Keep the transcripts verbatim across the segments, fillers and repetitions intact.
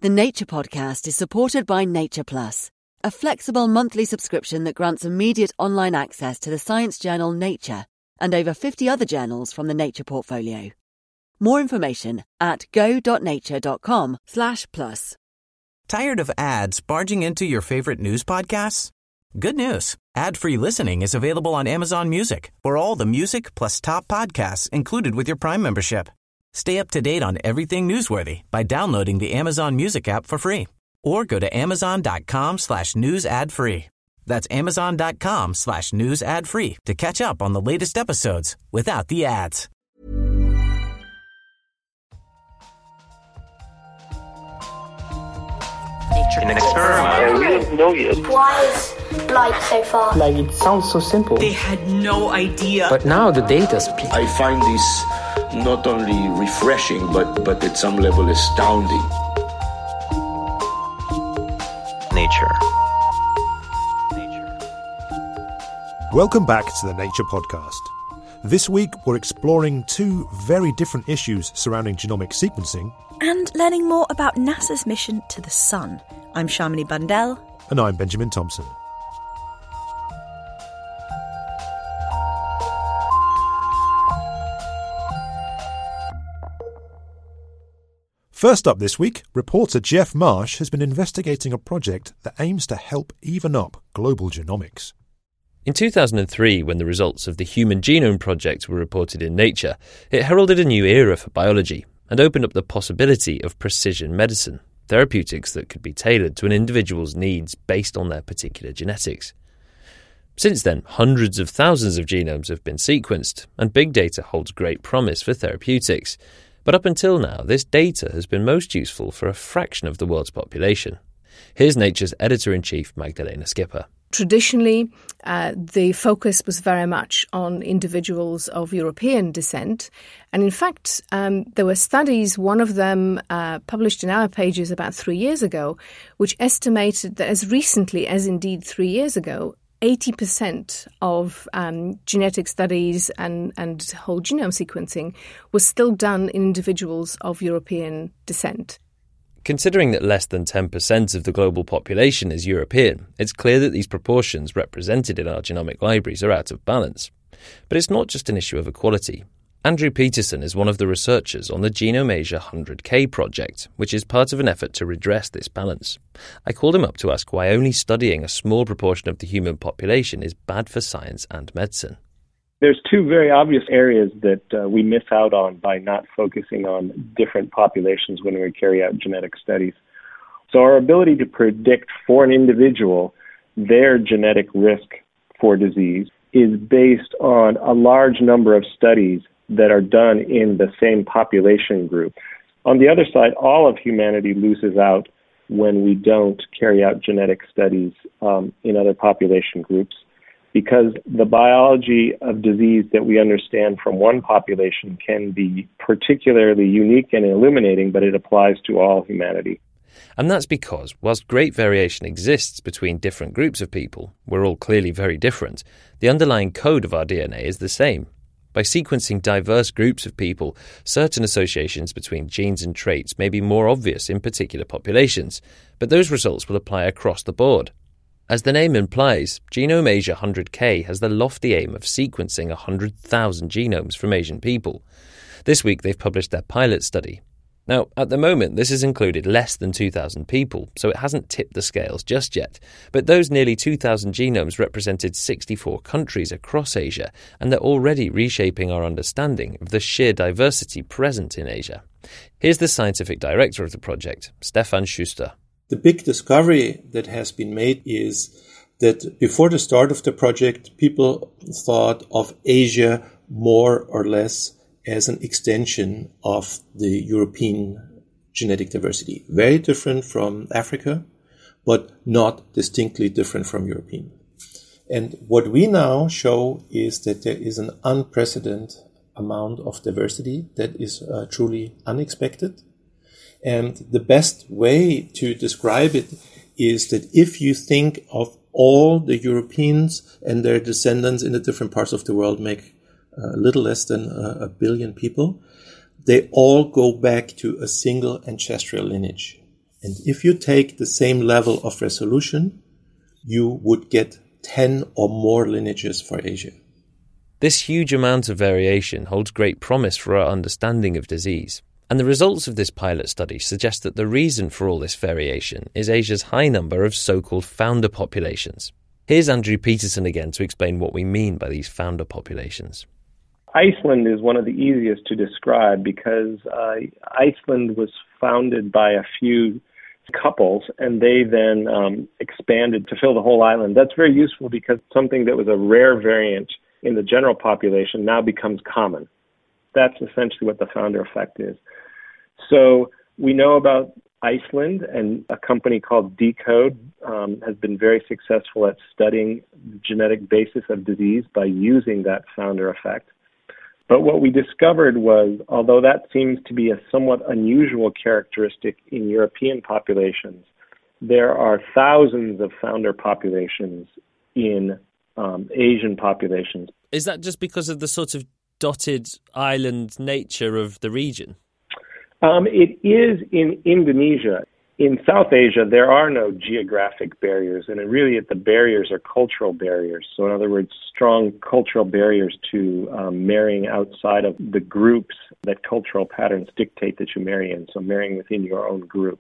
The Nature Podcast is supported by Nature Plus, a flexible monthly subscription that grants immediate online access to the science journal Nature and over fifty other journals from the Nature portfolio. More information at go.nature.com slash plus. Tired of ads barging into your favorite news podcasts? Good news. Ad-free listening is available on Amazon Music for all the music plus top podcasts included with your Prime membership. Stay up to date on everything newsworthy by downloading the Amazon Music app for free or go to amazon.com slash news ad free. That's amazon.com slash news ad free to catch up on the latest episodes without the ads. An experiment. And we don't know yet. Why is light so fast? Like, it sounds so simple. They had no idea. But now the data speaks. I find this not only refreshing, but, but at some level astounding. Nature. Welcome back to the Nature Podcast. This week we're exploring two very different issues surrounding genomic sequencing and learning more about NASA's mission to the Sun. I'm Shamini Bundell. And I'm Benjamin Thompson. First up this week, reporter Jeff Marsh has been investigating a project that aims to help even up global genomics. In two thousand three, when the results of the Human Genome Project were reported in Nature, it heralded a new era for biology and opened up the possibility of precision medicine, therapeutics that could be tailored to an individual's needs based on their particular genetics. Since then, hundreds of thousands of genomes have been sequenced, and big data holds great promise for therapeutics. But up until now, this data has been most useful for a fraction of the world's population. Here's Nature's editor-in-chief, Magdalena Skipper. Traditionally, uh, the focus was very much on individuals of European descent. And in fact, um, there were studies, one of them uh, published in our pages about three years ago, which estimated that as recently as indeed three years ago, eighty percent of um, genetic studies and, and whole genome sequencing was still done in individuals of European descent. Considering that less than ten percent of the global population is European, it's clear that these proportions represented in our genomic libraries are out of balance. But it's not just an issue of equality. Andrew Peterson is one of the researchers on the Genome Asia one hundred K project, which is part of an effort to redress this balance. I called him up to ask why only studying a small proportion of the human population is bad for science and medicine. There's two very obvious areas that uh, we miss out on by not focusing on different populations when we carry out genetic studies. So our ability to predict for an individual their genetic risk for disease is based on a large number of studies that are done in the same population group. On the other side, all of humanity loses out when we don't carry out genetic studies um, in other population groups, because the biology of disease that we understand from one population can be particularly unique and illuminating, but it applies to all humanity. And that's because, whilst great variation exists between different groups of people, we're all clearly very different, the underlying code of our D N A is the same. By sequencing diverse groups of people, certain associations between genes and traits may be more obvious in particular populations, but those results will apply across the board. As the name implies, Genome Asia one hundred K has the lofty aim of sequencing one hundred thousand genomes from Asian people. This week they've published their pilot study. Now, at the moment, this has included less than two thousand people, so it hasn't tipped the scales just yet. But those nearly two thousand genomes represented sixty-four countries across Asia, and they're already reshaping our understanding of the sheer diversity present in Asia. Here's the scientific director of the project, Stefan Schuster. The big discovery that has been made is that before the start of the project, people thought of Asia more or less as an extension of the European genetic diversity. Very different from Africa, but not distinctly different from European. And what we now show is that there is an unprecedented amount of diversity that is uh, truly unexpected. And the best way to describe it is that if you think of all the Europeans and their descendants in the different parts of the world make a little less than a, a billion people, they all go back to a single ancestral lineage. And if you take the same level of resolution, you would get ten or more lineages for Asia. This huge amount of variation holds great promise for our understanding of disease. And the results of this pilot study suggest that the reason for all this variation is Asia's high number of so-called founder populations. Here's Andrew Peterson again to explain what we mean by these founder populations. Iceland is one of the easiest to describe because uh, Iceland was founded by a few couples, and they then um, expanded to fill the whole island. That's very useful because something that was a rare variant in the general population now becomes common. That's essentially what the founder effect is. So we know about Iceland, and a company called deCODE um, has been very successful at studying the genetic basis of disease by using that founder effect. But what we discovered was, although that seems to be a somewhat unusual characteristic in European populations, there are thousands of founder populations in um, Asian populations. Is that just because of the sort of dotted island nature of the region? Um, it is in Indonesia. In South Asia, there are no geographic barriers, and it really the barriers are cultural barriers. So in other words, strong cultural barriers to um, marrying outside of the groups that cultural patterns dictate that you marry in, so marrying within your own group.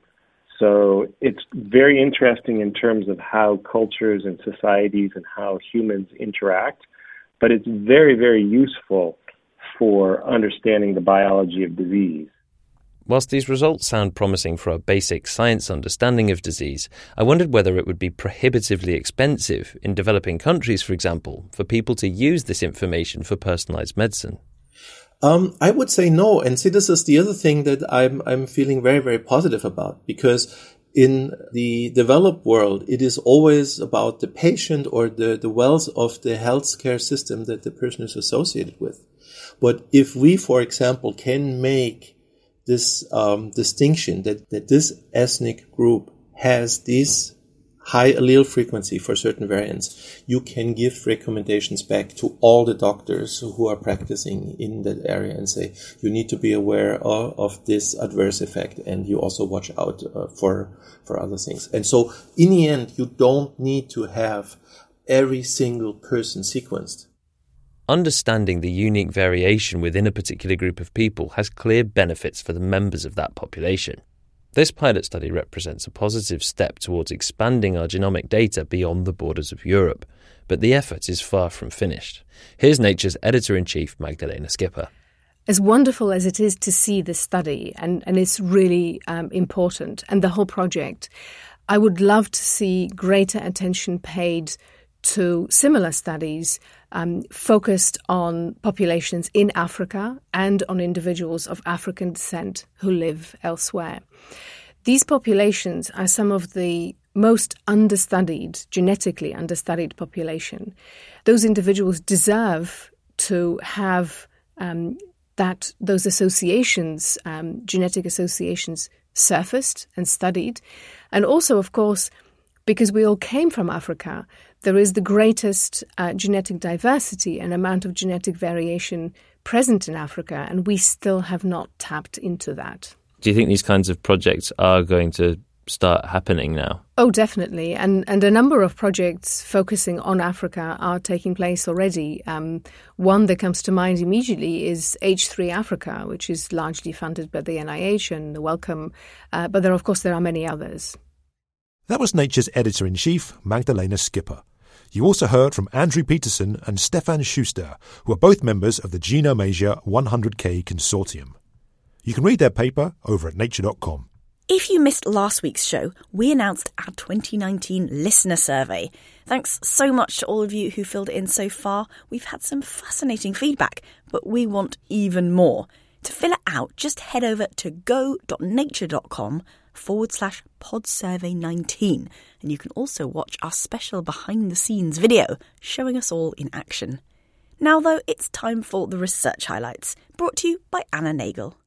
So it's very interesting in terms of how cultures and societies and how humans interact, but it's very, very useful for understanding the biology of disease. Whilst these results sound promising for our basic science understanding of disease, I wondered whether it would be prohibitively expensive in developing countries, for example, for people to use this information for personalized medicine. Um, I would say no. And see, this is the other thing that I'm, I'm feeling very, very positive about, because in the developed world, it is always about the patient or the, the wealth of the healthcare system that the person is associated with. But if we, for example, can make this um, distinction that, that this ethnic group has this high allele frequency for certain variants, you can give recommendations back to all the doctors who are practicing in that area and say, you need to be aware of, of this adverse effect, and you also watch out uh, for, for other things. And so in the end, you don't need to have every single person sequenced. Understanding the unique variation within a particular group of people has clear benefits for the members of that population. This pilot study represents a positive step towards expanding our genomic data beyond the borders of Europe, but the effort is far from finished. Here's Nature's editor-in-chief, Magdalena Skipper. As wonderful as it is to see this study, and, and it's really um, important, and the whole project, I would love to see greater attention paid to similar studies um, focused on populations in Africa and on individuals of African descent who live elsewhere. These populations are some of the most understudied, genetically understudied population. Those individuals deserve to have um, that those associations, um, genetic associations, surfaced and studied. And also, of course, because we all came from Africa, there is the greatest uh, genetic diversity and amount of genetic variation present in Africa, and we still have not tapped into that. Do you think these kinds of projects are going to start happening now? Oh, definitely. And and a number of projects focusing on Africa are taking place already. Um, one that comes to mind immediately is H three Africa, which is largely funded by the N I H and the Wellcome. Uh, but there, of course, there are many others. That was Nature's editor-in-chief, Magdalena Skipper. You also heard from Andrew Peterson and Stefan Schuster, who are both members of the Genome Asia one hundred K Consortium. You can read their paper over at nature dot com. If you missed last week's show, we announced our twenty nineteen listener survey. Thanks so much to all of you who filled it in so far. We've had some fascinating feedback, but we want even more. To fill it out, just head over to go.nature.com forward slash podsurvey nineteen, and you can also watch our special behind-the-scenes video showing us all in action. Now, though, it's time for the research highlights, brought to you by Anna Nagel.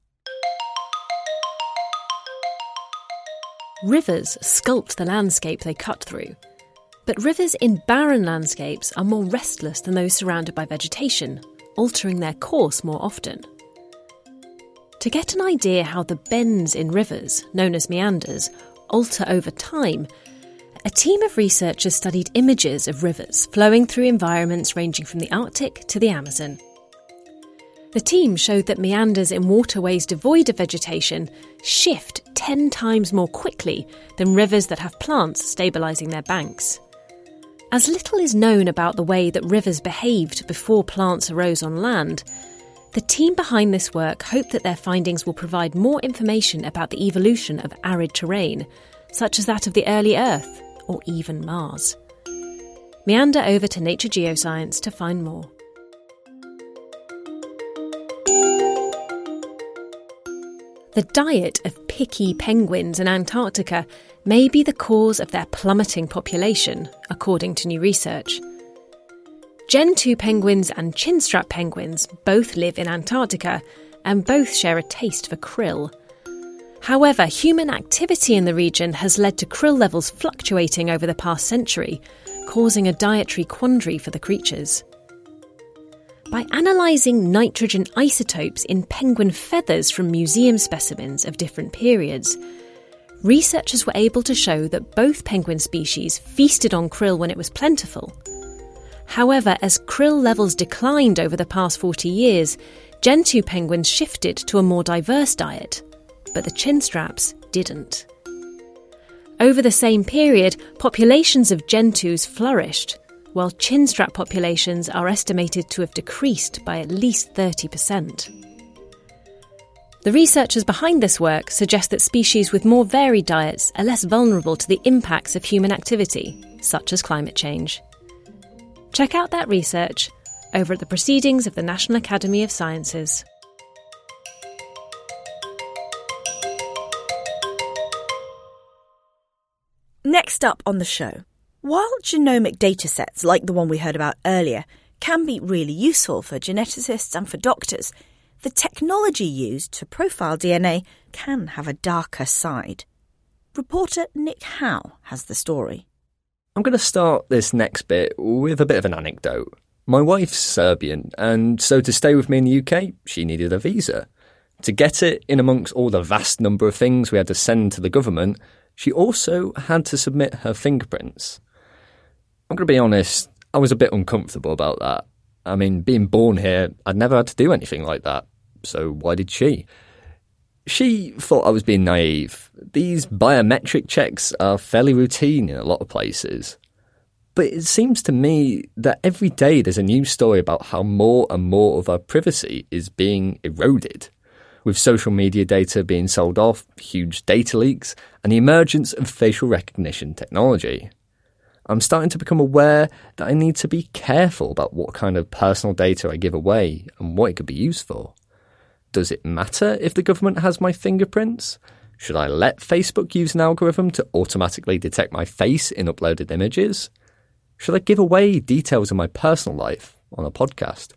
Rivers sculpt the landscape they cut through. But rivers in barren landscapes are more restless than those surrounded by vegetation, altering their course more often. To get an idea how the bends in rivers, known as meanders, alter over time, a team of researchers studied images of rivers flowing through environments ranging from the Arctic to the Amazon. The team showed that meanders in waterways devoid of vegetation shift ten times more quickly than rivers that have plants stabilising their banks. As little is known about the way that rivers behaved before plants arose on land, the team behind this work hope that their findings will provide more information about the evolution of arid terrain, such as that of the early Earth, or even Mars. Meander over to Nature Geoscience to find more. The diet of picky penguins in Antarctica may be the cause of their plummeting population, according to new research. Gen two penguins and chinstrap penguins both live in Antarctica and both share a taste for krill. However, human activity in the region has led to krill levels fluctuating over the past century, causing a dietary quandary for the creatures. By analysing nitrogen isotopes in penguin feathers from museum specimens of different periods, researchers were able to show that both penguin species feasted on krill when it was plentiful. However, as krill levels declined over the past forty years, Gen two penguins shifted to a more diverse diet, but the chinstraps didn't. Over the same period, populations of Gen twos flourished, while chinstrap populations are estimated to have decreased by at least thirty percent. The researchers behind this work suggest that species with more varied diets are less vulnerable to the impacts of human activity, such as climate change. Check out that research over at the Proceedings of the National Academy of Sciences. Next up on the show, while genomic datasets like the one we heard about earlier can be really useful for geneticists and for doctors, the technology used to profile D N A can have a darker side. Reporter Nick Howe has the story. I'm going to start this next bit with a bit of an anecdote. My wife's Serbian, and so to stay with me in the U K, she needed a visa. To get it, in amongst all the vast number of things we had to send to the government, she also had to submit her fingerprints. I'm going to be honest, I was a bit uncomfortable about that. I mean, being born here, I'd never had to do anything like that. So why did she? She thought I was being naive. These biometric checks are fairly routine in a lot of places. But it seems to me that every day there's a news story about how more and more of our privacy is being eroded. With social media data being sold off, huge data leaks, and the emergence of facial recognition technology. I'm starting to become aware that I need to be careful about what kind of personal data I give away and what it could be used for. Does it matter if the government has my fingerprints? Should I let Facebook use an algorithm to automatically detect my face in uploaded images? Should I give away details of my personal life on a podcast?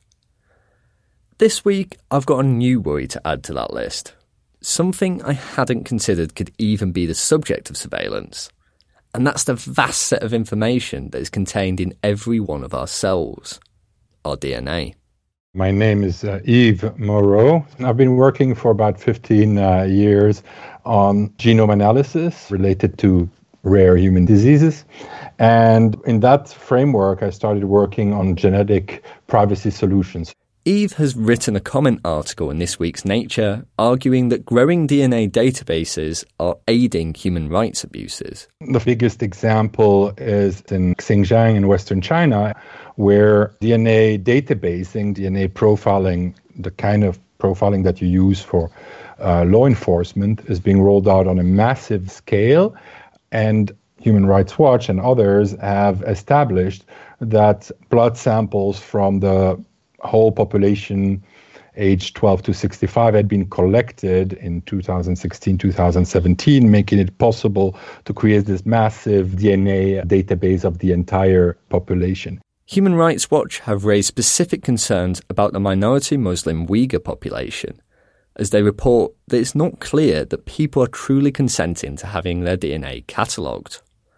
This week, I've got a new worry to add to that list. Something I hadn't considered could even be the subject of surveillance. And that's the vast set of information that is contained in every one of our cells, our D N A. My name is uh, Yves Moreau. I've been working for about fifteen uh, years on genome analysis related to rare human diseases. And in that framework, I started working on genetic privacy solutions. Yves has written a comment article in this week's Nature arguing that growing D N A databases are aiding human rights abuses. The biggest example is in Xinjiang in Western China, where D N A databasing, D N A profiling, the kind of profiling that you use for uh, law enforcement, is being rolled out on a massive scale. And Human Rights Watch and others have established that blood samples from the whole population aged twelve to sixty-five had been collected in two thousand sixteen, two thousand seventeen, making it possible to create this massive D N A database of the entire population. Human Rights Watch have raised specific concerns about the minority Muslim Uyghur population, as they report that it's not clear that people are truly consenting to having their D N A catalogued.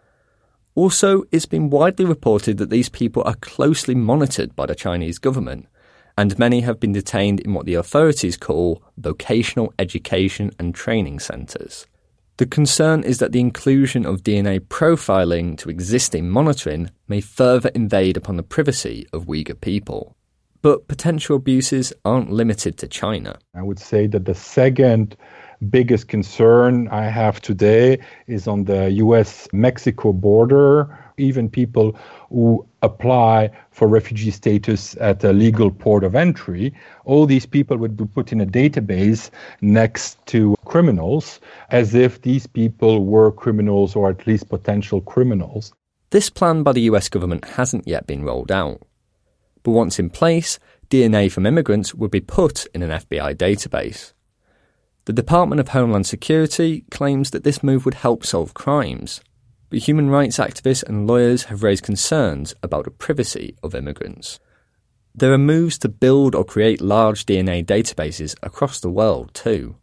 Also, it's been widely reported that these people are closely monitored by the Chinese government, and many have been detained in what the authorities call vocational education and training centres. The concern is that the inclusion of D N A profiling to existing monitoring may further invade upon the privacy of Uyghur people. But potential abuses aren't limited to China. I would say that the second biggest concern I have today is on the U S Mexico border. Even people who apply for refugee status at a legal port of entry, all these people would be put in a database next to criminals as if these people were criminals or at least potential criminals. This plan by the U S government hasn't yet been rolled out. But once in place, D N A from immigrants would be put in an F B I database. The Department of Homeland Security claims that this move would help solve crimes. But human rights activists and lawyers have raised concerns about the privacy of immigrants. There are moves to build or create large D N A databases across the world too.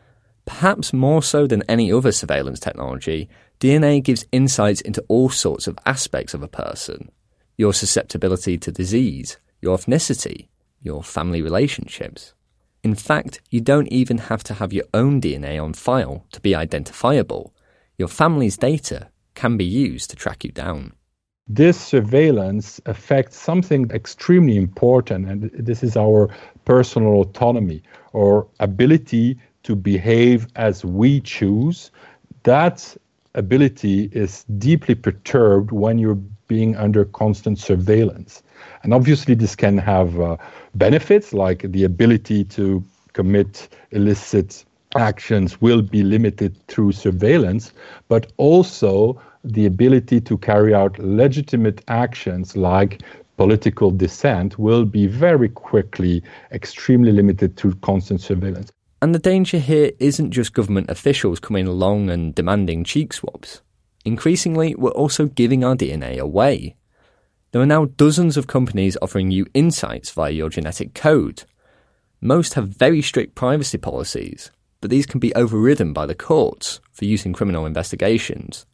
Perhaps more so than any other surveillance technology, D N A gives insights into all sorts of aspects of a person. Your susceptibility to disease, your ethnicity, your family relationships. In fact, you don't even have to have your own D N A on file to be identifiable. Your family's data can be used to track you down. This surveillance affects something extremely important, and this is our personal autonomy, or ability to behave as we choose. That ability is deeply perturbed when you're being under constant surveillance. And obviously this can have uh, benefits, like the ability to commit illicit actions will be limited through surveillance, but also the ability to carry out legitimate actions like political dissent will be very quickly extremely limited through constant surveillance. And the danger here isn't just government officials coming along and demanding cheek swabs. Increasingly, we're also giving our D N A away. There are now dozens of companies offering you insights via your genetic code. Most have very strict privacy policies, but these can be overridden by the courts for use in criminal investigations.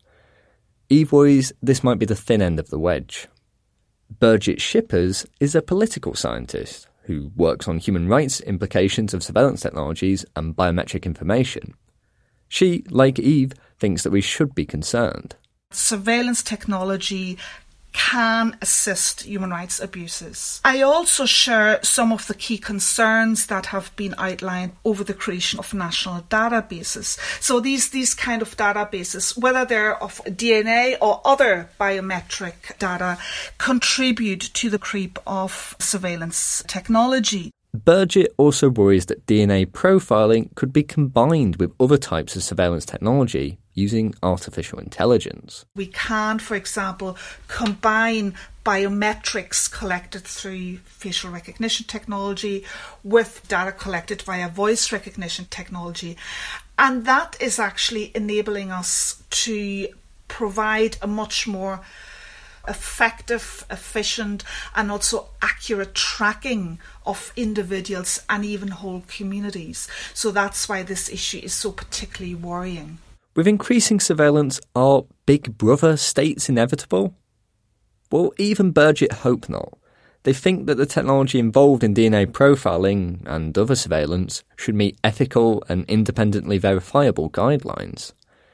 Eve worries this might be the thin end of the wedge. Birgit Schippers is a political scientist who works on human rights implications of surveillance technologies and biometric information. She, like Eve, thinks that we should be concerned. Surveillance technology can assist human rights abuses. I also share some of the key concerns that have been outlined over the creation of national databases. So these, these kind of databases, whether they're of D N A or other biometric data, contribute to the creep of surveillance technology. Birgit also worries that D N A profiling could be combined with other types of surveillance technology using artificial intelligence. We can, for example, combine biometrics collected through facial recognition technology with data collected via voice recognition technology. And that is actually enabling us to provide a much more effective, efficient and also accurate tracking of individuals and even whole communities. So that's why this issue is so particularly worrying. With increasing surveillance, are Big Brother states inevitable? Well, even Birgit hope not. They think that the technology involved in D N A profiling and other surveillance should meet ethical and independently verifiable guidelines.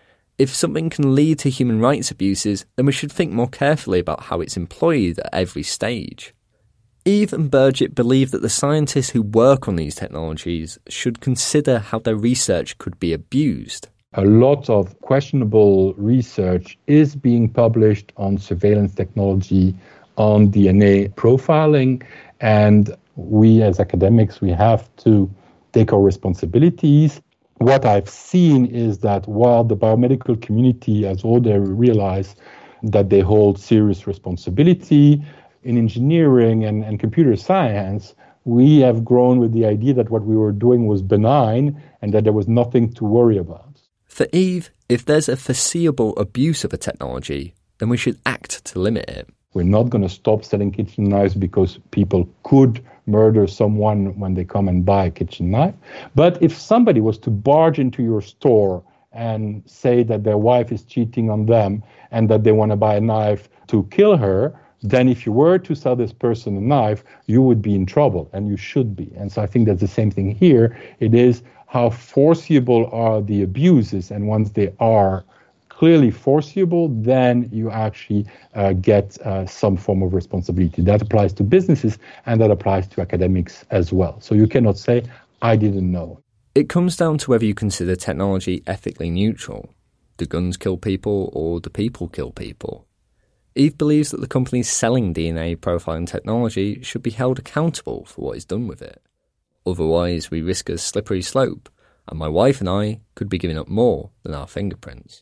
If something can lead to human rights abuses, then we should think more carefully about how it's employed at every stage. Eve and Birgit believe that the scientists who work on these technologies should consider how their research could be abused. A lot of questionable research is being published on surveillance technology, on D N A profiling, and we as academics, we have to take our responsibilities. What I've seen is that while the biomedical community has already realized that they hold serious responsibility, in engineering and, and computer science, we have grown with the idea that what we were doing was benign and that there was nothing to worry about. For Eve, if there's a foreseeable abuse of a technology, then we should act to limit it. We're not going to stop selling kitchen knives because people could murder someone when they come and buy a kitchen knife. But if somebody was to barge into your store and say that their wife is cheating on them and that they want to buy a knife to kill her, then if you were to sell this person a knife, you would be in trouble, and you should be. And so I think that's the same thing here. It is, how foreseeable are the abuses, and once they are clearly foreseeable, then you actually uh, get uh, some form of responsibility. That applies to businesses and that applies to academics as well. So you cannot say, I didn't know. It comes down to whether you consider technology ethically neutral. Do guns kill people or do people kill people? Eve believes that the companies selling D N A profiling technology should be held accountable for what is done with it. Otherwise, we risk a slippery slope, and my wife and I could be giving up more than our fingerprints.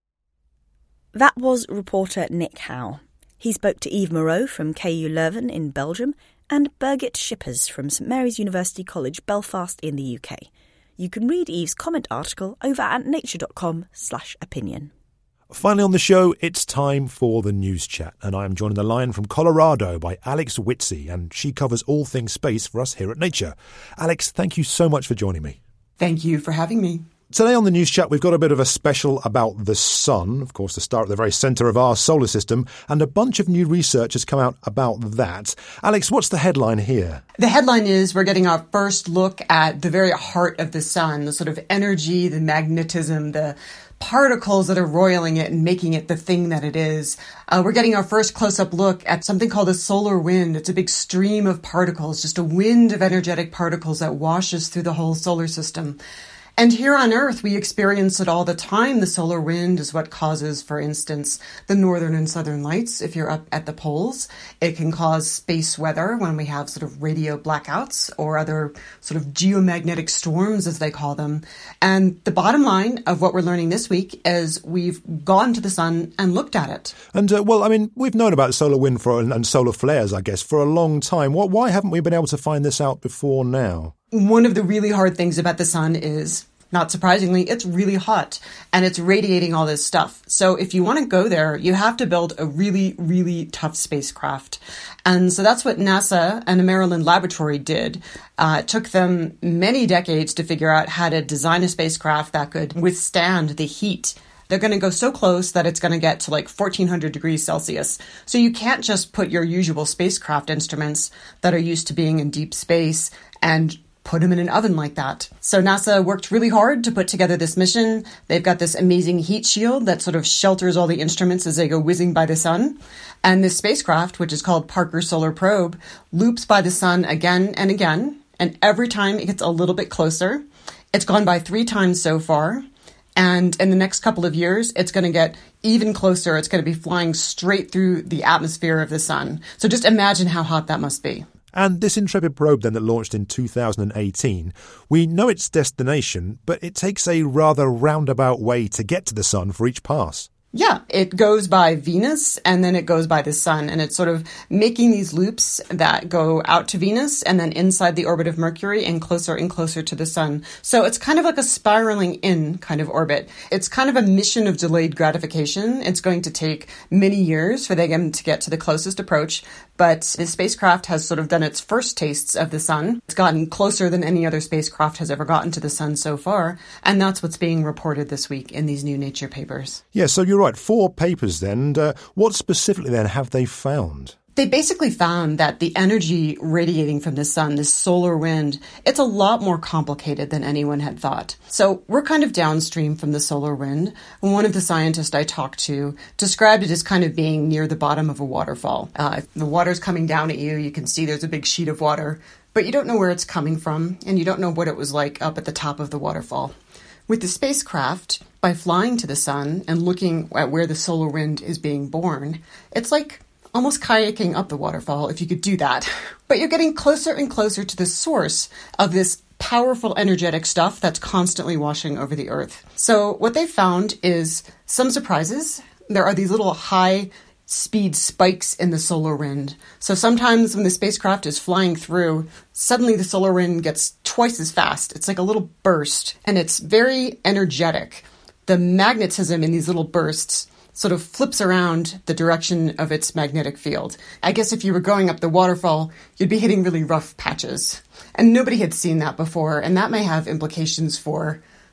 That was reporter Nick Howe. He spoke to Eve Moreau from K U Leuven in Belgium and Birgit Schippers from St Mary's University College, Belfast in the U K. You can read Eve's comment article over at nature.com slash opinion. Finally on the show, it's time for the news chat, and I am joined on the line from Colorado by Alex Whitsey, and she covers all things space for us here at Nature. Alex, thank you so much for joining me. Thank you for having me. Today on the news chat, we've got a bit of a special about the sun, of course, the star at the very centre of our solar system, and a bunch of new research has come out about that. Alex, what's the headline here? The headline is we're getting our first look at the very heart of the sun, the sort of energy, the magnetism, the particles that are roiling it and making it the thing that it is. Uh, we're getting our first close-up look at something called a solar wind. It's a big stream of particles, just a wind of energetic particles that washes through the whole solar system. And here on Earth, we experience it all the time. The solar wind is what causes, for instance, the northern and southern lights if you're up at the poles. It can cause space weather when we have sort of radio blackouts or other sort of geomagnetic storms, as they call them. And the bottom line of what we're learning this week is we've gone to the sun and looked at it. And, uh, well, I mean, we've known about solar wind for and, and solar flares, I guess, for a long time. What, why haven't we been able to find this out before now? One of the really hard things about the sun is, not surprisingly, it's really hot and it's radiating all this stuff. So if you want to go there, you have to build a really, really tough spacecraft. And so that's what NASA and a Maryland laboratory did. Uh, it took them many decades to figure out how to design a spacecraft that could withstand the heat. They're going to go so close that it's going to get to like fourteen hundred degrees Celsius. So you can't just put your usual spacecraft instruments that are used to being in deep space and put them in an oven like that. So NASA worked really hard to put together this mission. They've got this amazing heat shield that sort of shelters all the instruments as they go whizzing by the sun. And this spacecraft, which is called Parker Solar Probe, loops by the sun again and again. And every time it gets a little bit closer. It's gone by three times so far. And in the next couple of years, it's going to get even closer. It's going to be flying straight through the atmosphere of the sun. So just imagine how hot that must be. And this Intrepid probe then that launched in two thousand eighteen, we know its destination, but it takes a rather roundabout way to get to the sun for each pass. Yeah, it goes by Venus and then it goes by the sun, and it's sort of making these loops that go out to Venus and then inside the orbit of Mercury and closer and closer to the sun. So it's kind of like a spiraling in kind of orbit. It's kind of a mission of delayed gratification. It's going to take many years for them to get to the closest approach, but the spacecraft has sort of done its first tastes of the sun. It's gotten closer than any other spacecraft has ever gotten to the sun so far, and that's what's being reported this week in these new Nature papers. Yeah, so you're right, four papers then. And uh, what specifically then have they found? They basically found that the energy radiating from the sun, this solar wind, it's a lot more complicated than anyone had thought. So we're kind of downstream from the solar wind. One of the scientists I talked to described it as kind of being near the bottom of a waterfall. Uh, if the water's coming down at you, you can see there's a big sheet of water, but you don't know where it's coming from, and you don't know what it was like up at the top of the waterfall. With the spacecraft, by flying to the sun and looking at where the solar wind is being born, it's like almost kayaking up the waterfall, if you could do that. But you're getting closer and closer to the source of this powerful energetic stuff that's constantly washing over the Earth. So what they found is some surprises. There are these little high speed spikes in the solar wind. So sometimes when the spacecraft is flying through, suddenly the solar wind gets twice as fast. It's like a little burst, and it's very energetic. The magnetism in these little bursts sort of flips around the direction of its magnetic field. I guess if you were going up the waterfall, you'd be hitting really rough patches. And nobody had seen that before, and that may have implications for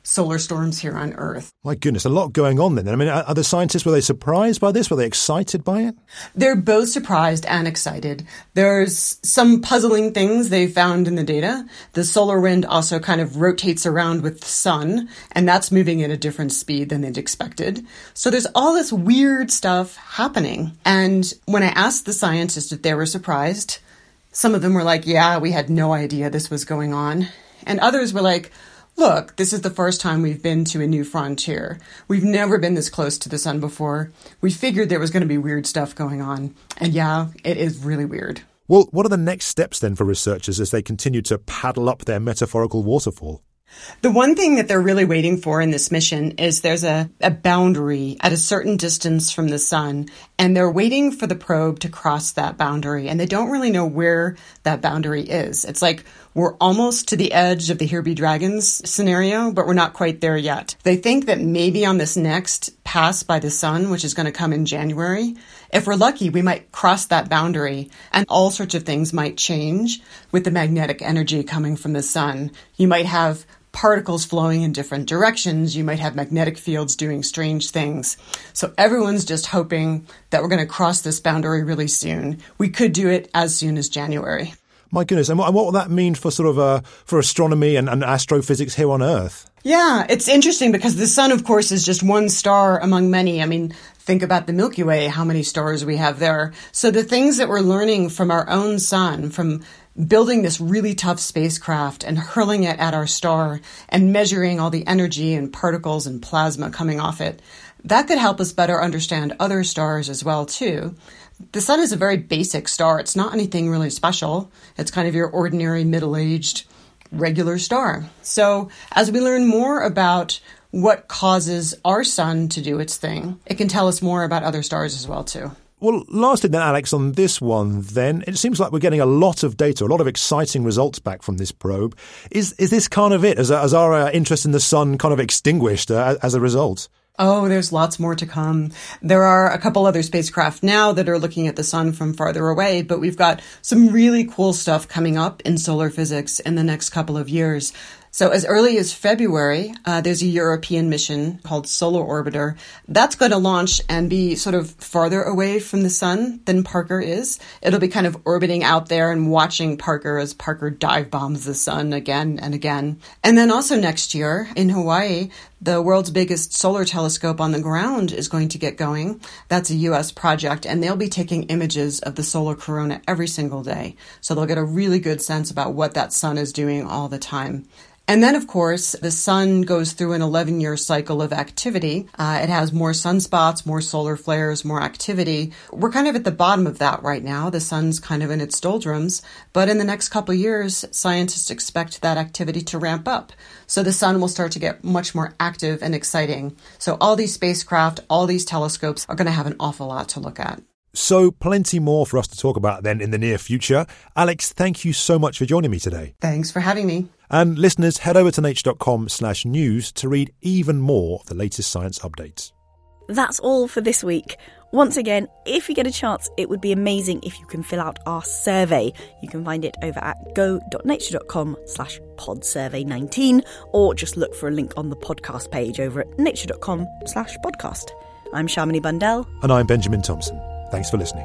solar storms here on Earth. My goodness, a lot going on then. I mean, are the scientists, were they surprised by this? Were they excited by it? They're both surprised and excited. There's some puzzling things they found in the data. The solar wind also kind of rotates around with the sun, and that's moving at a different speed than they'd expected. So there's all this weird stuff happening. And when I asked the scientists if they were surprised, some of them were like, yeah, we had no idea this was going on. And others were like, look, this is the first time we've been to a new frontier. We've never been this close to the sun before. We figured there was going to be weird stuff going on. And yeah, it is really weird. Well, what are the next steps then for researchers as they continue to paddle up their metaphorical waterfall? The one thing that they're really waiting for in this mission is there's a, a boundary at a certain distance from the sun, and they're waiting for the probe to cross that boundary, and they don't really know where that boundary is. It's like we're almost to the edge of the Here Be Dragons scenario, but we're not quite there yet. They think that maybe on this next pass by the sun, which is going to come in January, if we're lucky, we might cross that boundary, and all sorts of things might change with the magnetic energy coming from the sun. You might have particles flowing in different directions. You might have magnetic fields doing strange things. So everyone's just hoping that we're going to cross this boundary really soon. We could do it as soon as January. My goodness. And what, and what will that mean for sort of uh, for astronomy and, and astrophysics here on Earth? Yeah, it's interesting because the sun, of course, is just one star among many. I mean, think about the Milky Way, how many stars we have there. So the things that we're learning from our own sun, from building this really tough spacecraft and hurling it at our star and measuring all the energy and particles and plasma coming off it, that could help us better understand other stars as well, too. The sun is a very basic star. It's not anything really special. It's kind of your ordinary middle-aged regular star. So as we learn more about what causes our sun to do its thing, it can tell us more about other stars as well, too. Well, lastly then, Alex, on this one then, it seems like we're getting a lot of data, a lot of exciting results back from this probe. Is is this kind of it? Is, is our uh, interest in the sun kind of extinguished uh, as a result? Oh, there's lots more to come. There are a couple other spacecraft now that are looking at the sun from farther away, but we've got some really cool stuff coming up in solar physics in the next couple of years. So as early as February, uh, there's a European mission called Solar Orbiter. That's going to launch and be sort of farther away from the sun than Parker is. It'll be kind of orbiting out there and watching Parker as Parker dive bombs the sun again and again. And then also next year in Hawaii, the world's biggest solar telescope on the ground is going to get going. That's a U S project, and they'll be taking images of the solar corona every single day. So they'll get a really good sense about what that sun is doing all the time. And then, of course, the sun goes through an eleven-year cycle of activity. Uh, it has more sunspots, more solar flares, more activity. We're kind of at the bottom of that right now. The sun's kind of in its doldrums. But in the next couple of years, scientists expect that activity to ramp up. So the sun will start to get much more active and exciting. So all these spacecraft, all these telescopes are going to have an awful lot to look at. So plenty more for us to talk about then in the near future. Alex, thank you so much for joining me today. Thanks for having me. And listeners, head over to nature.com slash news to read even more of the latest science updates. That's all for this week. Once again, if you get a chance, it would be amazing if you can fill out our survey. You can find it over at go.nature.com slash podsurvey19, or just look for a link on the podcast page over at nature.com slash podcast. I'm Shamini Bundell. And I'm Benjamin Thompson. Thanks for listening.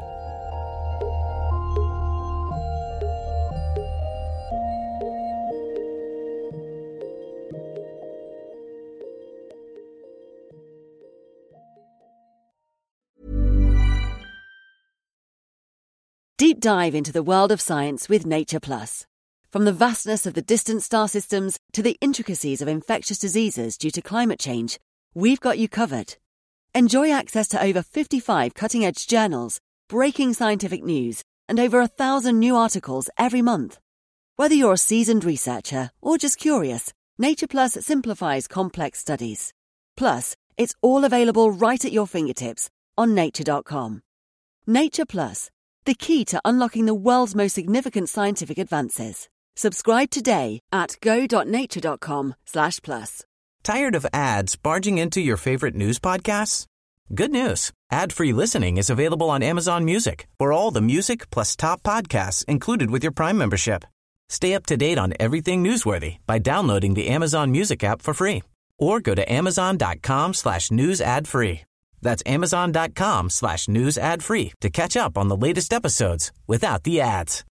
Deep dive into the world of science with Nature Plus. From the vastness of the distant star systems to the intricacies of infectious diseases due to climate change, we've got you covered. Enjoy access to over fifty-five cutting-edge journals, breaking scientific news, and over a thousand new articles every month. Whether you're a seasoned researcher or just curious, Nature Plus simplifies complex studies. Plus, it's all available right at your fingertips on nature dot com. Nature Plus, the key to unlocking the world's most significant scientific advances. Subscribe today at go.nature.com slash plus. Tired of ads barging into your favorite news podcasts? Good news. Ad-free listening is available on Amazon Music for all the music plus top podcasts included with your Prime membership. Stay up to date on everything newsworthy by downloading the Amazon Music app for free or go to amazon.com slash news ad free. That's amazon.com slash news ad free to catch up on the latest episodes without the ads.